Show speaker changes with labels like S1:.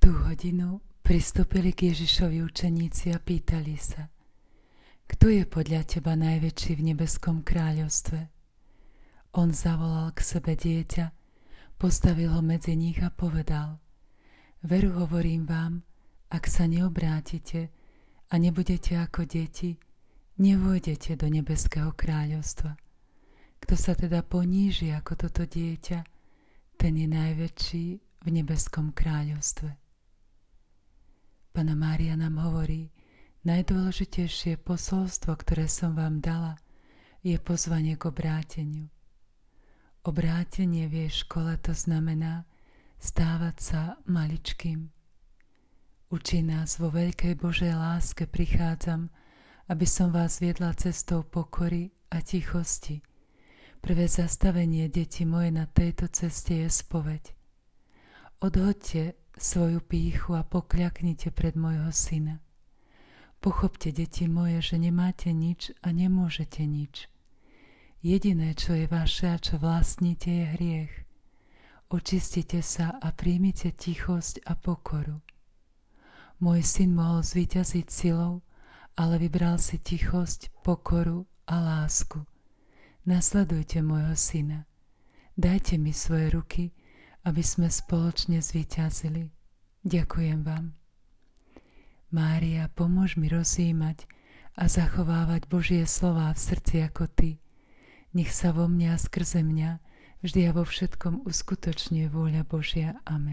S1: tú hodinu pristúpili k Ježišovi učeníci a pýtali sa: Kto je podľa teba najväčší v nebeskom kráľovstve? On zavolal k sebe dieťa, postavil ho medzi nich a povedal: Veru hovorím vám, ak sa neobrátite a nebudete ako deti, nevôjdete do nebeského kráľovstva. Kto sa teda poníži ako toto dieťa, ten je najväčší v nebeskom kráľovstve. Panna Mária nám hovorí: najdôležitejšie posolstvo, ktoré som vám dala, je pozvanie k obráteniu. Obrátenie v jej škole to znamená stávať sa maličkým. Učí nás: vo veľkej Božej láske prichádzam, aby som vás viedla cestou pokory a tichosti. Prvé zastavenie, deti moje, na tejto ceste je spoveď. Odhoďte svoju pýchu a pokľaknite pred môjho syna. Pochopte, deti moje, že nemáte nič a nemôžete nič. Jediné, čo je vaše a čo vlastníte, je hriech. Očistite sa a príjmite tichosť a pokoru. Môj syn mohol zvíťaziť silou, ale vybral si tichosť, pokoru a lásku. Nasledujte môjho syna. Dajte mi svoje ruky, aby sme spoločne zvíťazili. Ďakujem vám. Mária, pomôž mi rozjímať a zachovávať Božie slová v srdci ako Ty. Nech sa vo mne a skrze mňa vždy a vo všetkom uskutočňuje vôľa Božia. Amen.